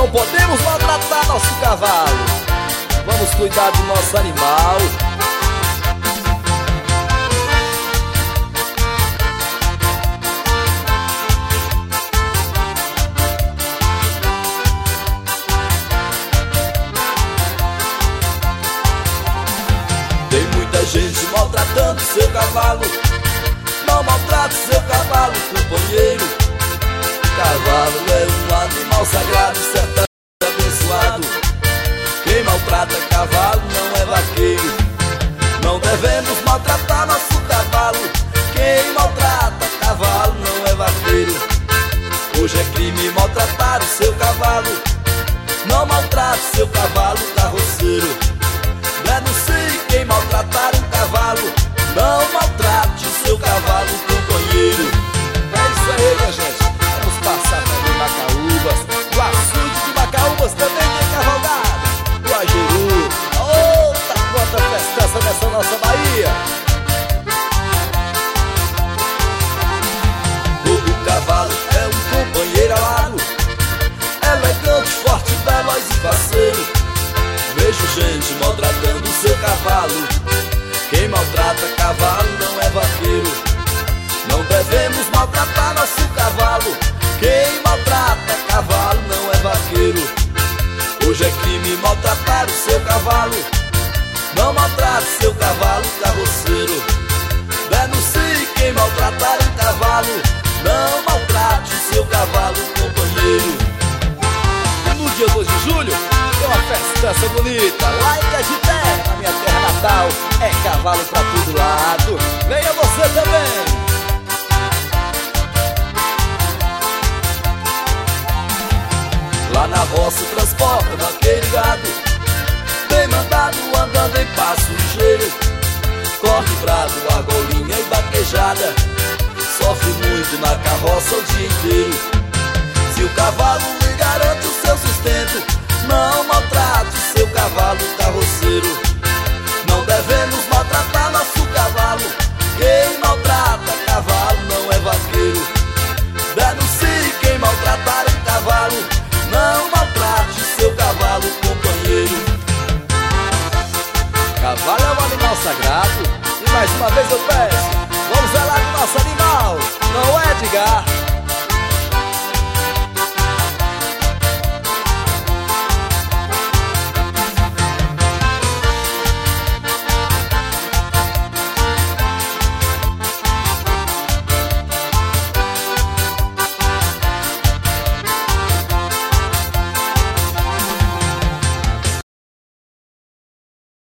não podemos maltratar nosso cavalo. Vamos cuidar do nosso animal. Tem muita gente maltratando seu cavalo. Não maltrate seu cavalo, companheiro. Cavalo é um animal sagrado, certamente abençoado. Quem maltrata cavalo não é vaqueiro. Não devemos maltratar nosso cavalo. Quem maltrata cavalo não é vaqueiro. Hoje é crime maltratar o seu cavalo. Não maltrate seu cavalo, carroceiro. Denuncie quem maltratar um cavalo. Não maltrate o seu cavalo, companheiro. É isso aí, minha gente. Vamos passar também Macaúbas. O açude de Macaúbas também tem cavalgada. O Ajeru, outra quanta festança nessa nossa Bahia. Todo cavalo é um companheiro alado, elegante, forte, veloz e faceiro. Vejo gente maltratando seu cavalo. Quem maltrata cavalo não é vaqueiro. Não devemos maltratar nosso cavalo. Quem maltrata cavalo não é vaqueiro. Hoje é crime maltratar o seu cavalo. Não maltrate seu cavalo, carroceiro. Denuncie quem maltratar um cavalo. Não maltrate o seu cavalo, companheiro. No dia 2 de julho tem uma festança bonita lá em Caeté, na minha terra natal. É cavalo pra todo lado. Venha você também. Lá na roça transporta vaqueiro e gado, bem mandado andando em passo ligeiro. Corre brado, argolinha e vaquejada, sofre muito na carroça o dia inteiro. Se o cavalo lhe garante o seu sustento, não maltrate o seu cavalo, carroceiro. Não devemos maltratar nosso cavalo. Quem maltrata cavalo não é vaqueiro. Denuncie quem maltratar um cavalo. Não maltrate seu cavalo, companheiro. Cavalo é um animal sagrado. E mais uma vez eu peço, vamos zelar do nosso animal. Não é, Edgar?